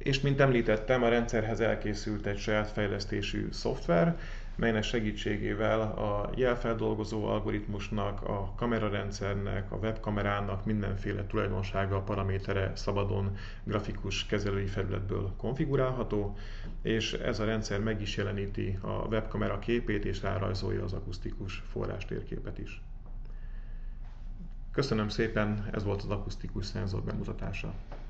És mint említettem, a rendszerhez elkészült egy saját fejlesztésű szoftver, melynek segítségével a jelfeldolgozó algoritmusnak, a kamerarendszernek, a webkamerának mindenféle tulajdonsága, paramétere szabadon grafikus kezelői felületből konfigurálható, és ez a rendszer meg is jeleníti a webkamera képét és rárajzolja az akusztikus forrástérképet is. Köszönöm szépen, ez volt az akusztikus szenzor bemutatása.